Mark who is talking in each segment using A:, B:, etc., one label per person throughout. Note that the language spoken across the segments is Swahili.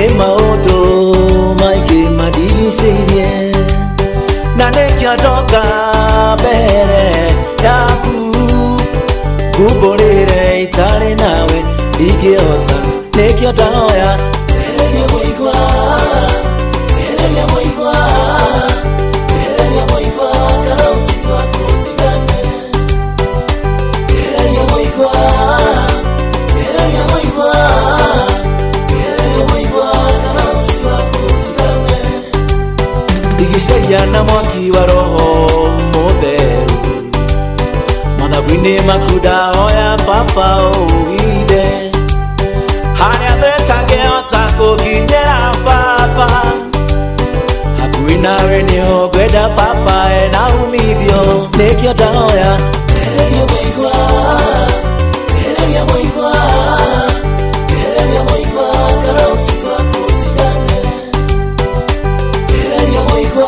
A: maũndũ maingĩ mandigicĩirie na nĩkĩo ndoka mbere yaku ngumbũrĩre itarĩ nawe ingĩhota nĩkĩo ndahoya tereria mũigua kana ũtigwa kũtigane tereria mũigua Ndigicaria na mwaki wa roho mũtheru mathagu-inĩ maku ndahoya baba ũgithe harĩa betangĩhota kũnginyĩra baba hakuhĩ nawe nĩho ngwenda baba ena umithio nĩkĩo ndahoya tereria mũigua kana ũtigwa kũtigane tereria mũigua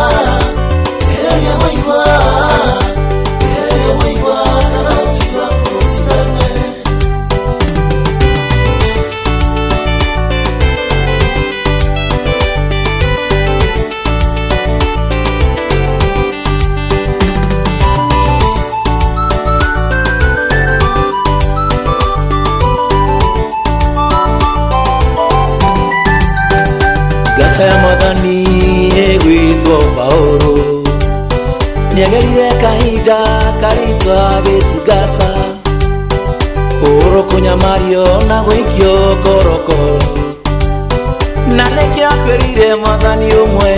A: kana ũtigwa kũtigane Ngata ya Mwathani ĩgwĩtwo Paũlũ nĩagerire kahinda karitũ agĩtungata kũhũrwo kũnyamario na gũikio ngorokoro na nĩkĩo akwĩrire Mwathani ũmwe